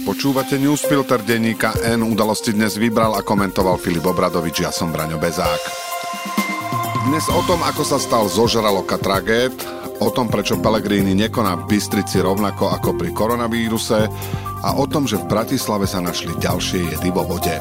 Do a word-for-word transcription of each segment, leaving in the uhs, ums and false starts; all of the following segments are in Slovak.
Počúvate Newsfilter denníka N. Udalosti dnes vybral a komentoval Filip Obradovič, ja som Braňo Bezák. Dnes o tom, ako sa stal zo žraloka tragéd, o tom, prečo Pellegrini nekoná v Bystrici rovnako ako pri koronavíruse a o tom, že v Bratislave sa našli ďalšie jedy vo vode.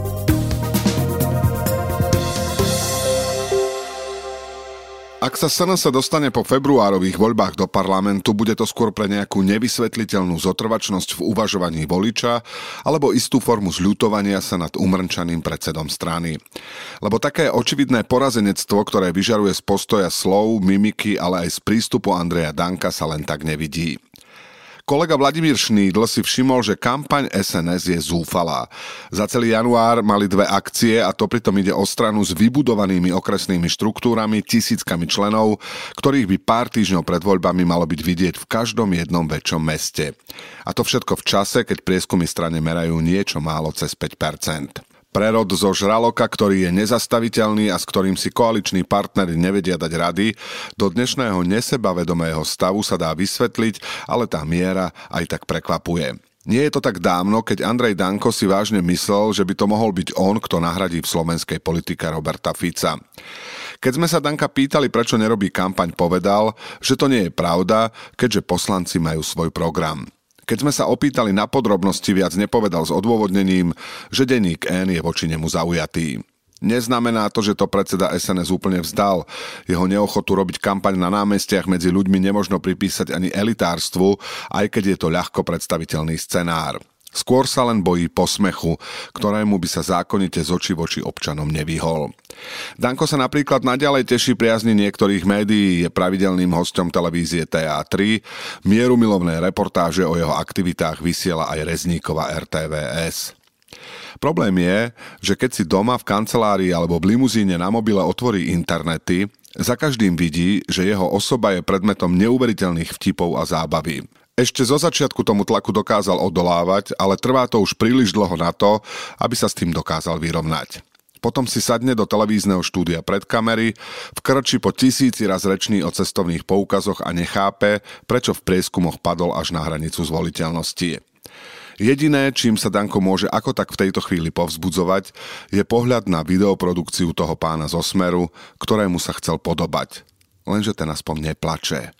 Ak sa es en es dostane po februárových voľbách do parlamentu, bude to skôr pre nejakú nevysvetliteľnú zotrvačnosť v uvažovaní voliča alebo istú formu zľutovania sa nad umrčaným predsedom strany. Lebo také očividné porazenectvo, ktoré vyžaruje z postoja slov, mimiky, ale aj z prístupu Andreja Danka sa len tak nevidí. Kolega Vladimír Šnídl si všimol, že kampaň es en es je zúfalá. Za celý január mali dve akcie a to pritom ide o stranu s vybudovanými okresnými štruktúrami, tisíckami členov, ktorých by pár týždňov pred voľbami malo byť vidieť v každom jednom väčšom meste. A to všetko v čase, keď prieskumy strane merajú niečo málo cez päť percent. Prerod zo žraloka, ktorý je nezastaviteľný a s ktorým si koaliční partneri nevedia dať rady, do dnešného nesebavedomého stavu sa dá vysvetliť, ale tá miera aj tak prekvapuje. Nie je to tak dávno, keď Andrej Danko si vážne myslel, že by to mohol byť on, kto nahradí v slovenskej politike Roberta Fica. Keď sme sa Danka pýtali, prečo nerobí kampaň, povedal, že to nie je pravda, keďže poslanci majú svoj program. Keď sme sa opýtali na podrobnosti, viac nepovedal s odôvodnením, že denník N je voči nemu zaujatý. Neznamená to, že to predseda es en es úplne vzdal. Jeho neochotu robiť kampaň na námestiach medzi ľuďmi nemožno pripísať ani elitárstvu, aj keď je to ľahko predstaviteľný scenár. Skôr sa len bojí posmechu, ktorému by sa zákonite z očí voči občanom nevyhol. Danko sa napríklad naďalej teší priazni niektorých médií, je pravidelným hosťom televízie té á tri, mierumilovné reportáže o jeho aktivitách vysiela aj Rezníkova er té vé es. Problém je, že keď si doma v kancelárii alebo v limuzíne na mobile otvorí internety, za každým vidí, že jeho osoba je predmetom neuveriteľných vtipov a zábavy. Ešte zo začiatku tomu tlaku dokázal odolávať, ale trvá to už príliš dlho na to, aby sa s tým dokázal vyrovnať. Potom si sadne do televízneho štúdia pred kamery, vkrčí po tisíci raz rečný o cestovných poukazoch a nechápe, prečo v prieskumoch padol až na hranicu zvoliteľnosti. Jediné, čím sa Danko môže ako tak v tejto chvíli povzbudzovať, je pohľad na videoprodukciu toho pána zo Smeru, ktorému sa chcel podobať. Lenže ten aspoň neplače.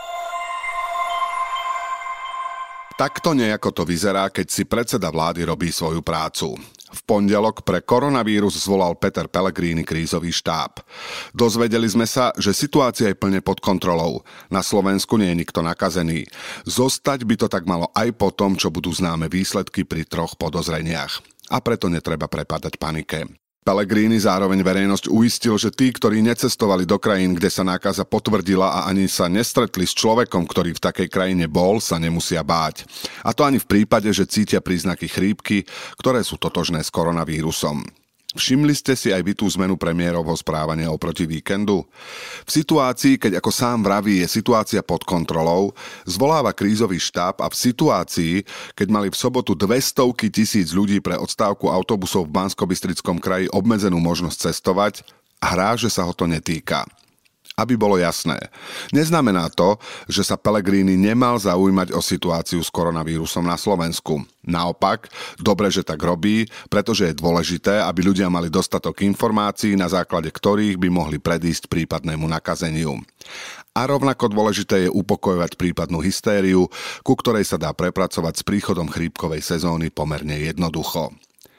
Takto nejako to vyzerá, keď si predseda vlády robí svoju prácu. V pondelok pre koronavírus zvolal Peter Pellegrini krízový štáb. Dozvedeli sme sa, že situácia je plne pod kontrolou. Na Slovensku nie je nikto nakazený. Zostať by to tak malo aj po tom, čo budú známe výsledky pri troch podozreniach. A preto netreba prepadať panike. Pellegrini zároveň verejnosť uistil, že tí, ktorí necestovali do krajín, kde sa nákaza potvrdila a ani sa nestretli s človekom, ktorý v takej krajine bol, sa nemusia báť. A to ani v prípade, že cítia príznaky chrípky, ktoré sú totožné s koronavírusom. Všimli ste si aj vy tú zmenu premiérovho správania oproti víkendu? V situácii, keď ako sám vraví, je situácia pod kontrolou, zvoláva krízový štáb a v situácii, keď mali v sobotu dvestovky tisíc ľudí pre odstávku autobusov v Banskobystrickom kraji obmedzenú možnosť cestovať, hrá, že sa ho to netýka. Aby bolo jasné, neznamená to, že sa Pellegrini nemal zaujímať o situáciu s koronavírusom na Slovensku. Naopak, dobre, že tak robí, pretože je dôležité, aby ľudia mali dostatok informácií, na základe ktorých by mohli predísť prípadnému nakazeniu. A rovnako dôležité je upokojovať prípadnú hystériu, ku ktorej sa dá prepracovať s príchodom chrípkovej sezóny pomerne jednoducho.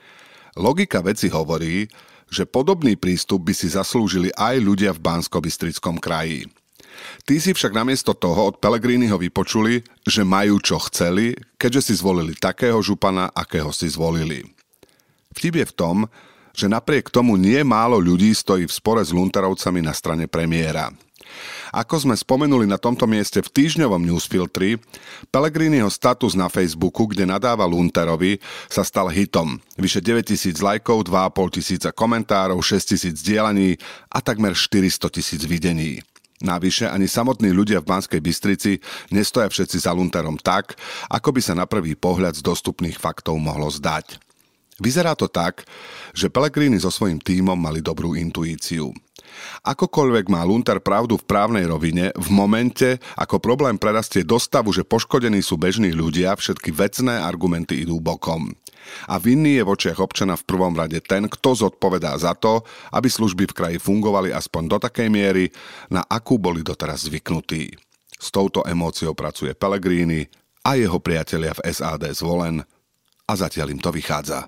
Logika veci hovorí, že podobný prístup by si zaslúžili aj ľudia v Banskobystrickom kraji. Tí si však namiesto toho od Pellegriniho vypočuli, že majú čo chceli, keďže si zvolili takého župana, akého si zvolili. Vtip je v tom, že napriek tomu nie málo ľudí stojí v spore s Lunterovcami na strane premiéra. Ako sme spomenuli na tomto mieste v týždňovom newsfiltri, Pellegriniho status na Facebooku, kde nadáva Lunterovi, sa stal hitom. Vyše deväťtisíc lajkov, dva a pol tisíca komentárov, šesťtisíc zdieľaní a takmer štyristo tisíc videní. Navyše ani samotní ľudia v Banskej Bystrici nestoja všetci za Lunterom tak, ako by sa na prvý pohľad z dostupných faktov mohlo zdať. Vyzerá to tak, že Pellegrini so svojím tímom mali dobrú intuíciu. Akokoľvek má Lunter pravdu v právnej rovine, v momente, ako problém prerastie do stavu, že poškodení sú bežní ľudia, všetky vecné argumenty idú bokom. A vinný je v očiach občana v prvom rade ten, kto zodpovedá za to, aby služby v kraji fungovali aspoň do takej miery, na akú boli doteraz zvyknutí. S touto emóciou pracuje Pellegrini a jeho priatelia v es á dé Zvolen a zatiaľ im to vychádza.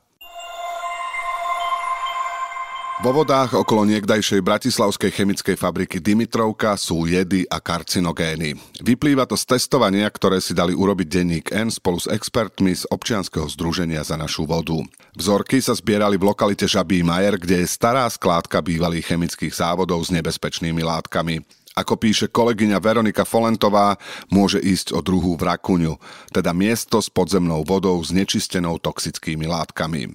Vo vodách okolo niekdajšej bratislavskej chemickej fabriky Dimitrovka sú jedy a karcinogény. Vyplýva to z testovania, ktoré si dali urobiť denník N spolu s expertmi z občianskeho združenia Za našu vodu. Vzorky sa zbierali v lokalite Žabí Majer, kde je stará skládka bývalých chemických závodov s nebezpečnými látkami. Ako píše kolegyňa Veronika Folentová, môže ísť o druhú vrakuňu, teda miesto s podzemnou vodou znečistenou toxickými látkami.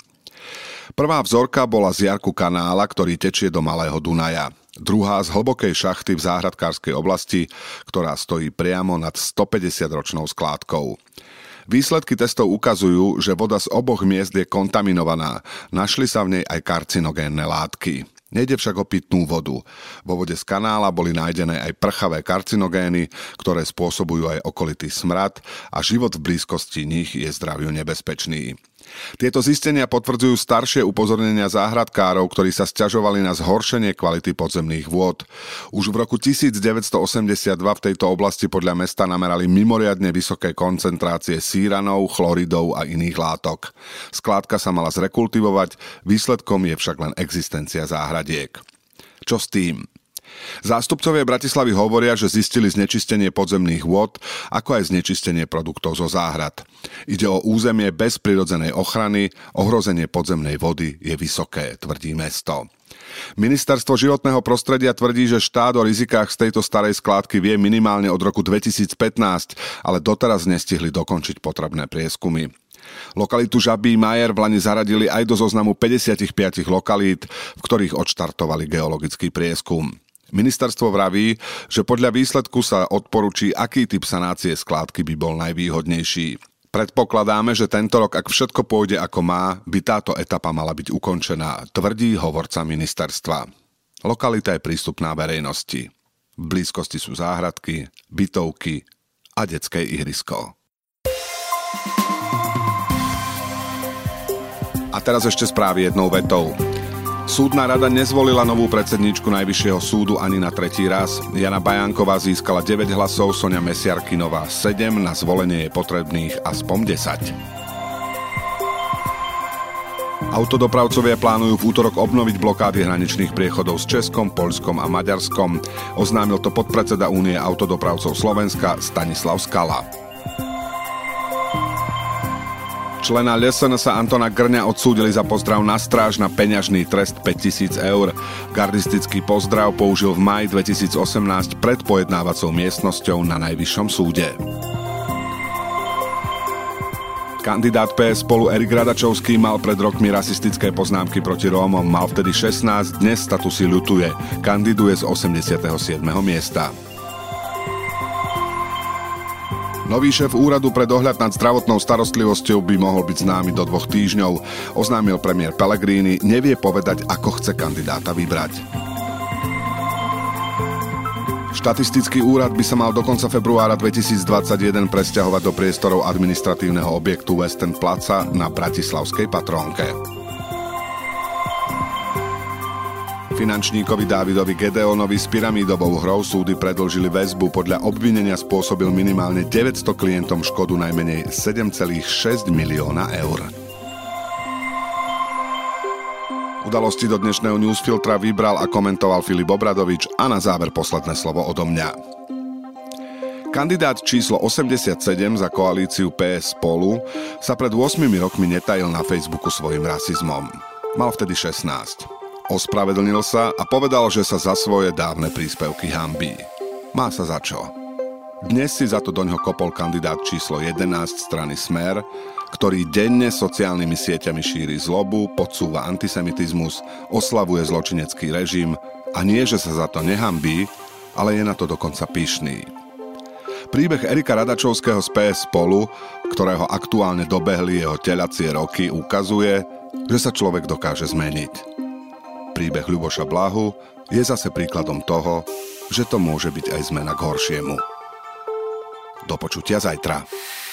Prvá vzorka bola z jarku kanála, ktorý tečie do Malého Dunaja. Druhá z hlbokej šachty v záhradkárskej oblasti, ktorá stojí priamo nad stopäťdesiatročnou skládkou. Výsledky testov ukazujú, že voda z oboch miest je kontaminovaná. Našli sa v nej aj karcinogénne látky. Nejde však o pitnú vodu. Vo vode z kanála boli nájdené aj prchavé karcinogény, ktoré spôsobujú aj okolitý smrad a život v blízkosti nich je zdraviu nebezpečný. Tieto zistenia potvrdzujú staršie upozornenia záhradkárov, ktorí sa sťažovali na zhoršenie kvality podzemných vôd. Už v roku devätnásťstoosemdesiatdva v tejto oblasti podľa mesta namerali mimoriadne vysoké koncentrácie síranov, chloridov a iných látok. Skládka sa mala zrekultivovať, výsledkom je však len existencia záhradiek. Čo s tým? Zástupcovia Bratislavy hovoria, že zistili znečistenie podzemných vôd, ako aj znečistenie produktov zo záhrad. Ide o územie bez prirodzenej ochrany, ohrozenie podzemnej vody je vysoké, tvrdí mesto. Ministerstvo životného prostredia tvrdí, že štát o rizikách z tejto starej skládky vie minimálne od roku dvetisícpätnásť, ale doteraz nestihli dokončiť potrebné prieskumy. Lokalitu Žabí Majer v lani zaradili aj do zoznamu päťdesiatpäť lokalít, v ktorých odštartovali geologický prieskum. Ministerstvo vraví, že podľa výsledku sa odporúči, aký typ sanácie skládky by bol najvýhodnejší. Predpokladáme, že tento rok, ak všetko pôjde ako má, by táto etapa mala byť ukončená, tvrdí hovorca ministerstva. Lokalita je prístupná verejnosti. V blízkosti sú záhradky, bytovky a detské ihrisko. A teraz ešte správy jednou vetou. Súdna rada nezvolila novú predsedníčku Najvyššieho súdu ani na tretí raz. Jana Bajánková získala deväť hlasov, Soňa Mesiarkinová sedem, na zvolenie je potrebných aspoň desať. Autodopravcovia plánujú v útorok obnoviť blokády hraničných priechodov s Českom, Poľskom a Maďarskom. Oznámil to podpredseda Únie autodopravcov Slovenska Stanislav Skala. Člena es en es Antona Grňa odsúdili za pozdrav na stráž na peňažný trest päťtisíc eur. Gardistický pozdrav použil v máji dvetisícosemnásť pred pojednávacou miestnosťou na Najvyššom súde. Kandidát pé es Spolu Erik Radačovský mal pred rokmi rasistické poznámky proti Rómom, mal vtedy šestnásť, dnes statusy ľutuje. Kandiduje z osemdesiateho siedmeho miesta. Nový šéf úradu pre dohľad nad zdravotnou starostlivosťou by mohol byť známy do dvoch týždňov. Oznámil premiér Pellegrini, nevie povedať, ako chce kandidáta vybrať. Štatistický úrad by sa mal do konca februára dvetisícdvadsaťjeden presťahovať do priestorov administratívneho objektu Western Plaza na bratislavskej Patrónke. Finančníkovi Dávidovi Gedeonovi s pyramídovou hrou súdy predĺžili väzbu. Podľa obvinenia spôsobil minimálne deväťsto klientom škodu najmenej sedem celá šesť milióna eur. Udalosti do dnešného newsfiltra vybral a komentoval Filip Obradovič a na záver posledné slovo odo mňa. Kandidát číslo osemdesiatsedem za koalíciu pé es Spolu sa pred ôsmimi rokmi netajil na Facebooku svojim rasizmom. Mal vtedy šestnásť. Ospravedlnil sa a povedal, že sa za svoje dávne príspevky hanbí. Má sa za čo. Dnes si za to doňho kopol kandidát číslo jedenásť strany Smer, ktorý denne sociálnymi sieťami šíri zlobu, podsúva antisemitizmus, oslavuje zločinecký režim a nie, že sa za to nehanbí, ale je na to dokonca pyšný. Príbeh Erika Radačovského z pé es Spolu, ktorého aktuálne dobehli jeho telacie roky, ukazuje, že sa človek dokáže zmeniť. Príbeh Ľuboša Blahu je zase príkladom toho, že to môže byť aj zmena k horšiemu. Do počutia zajtra.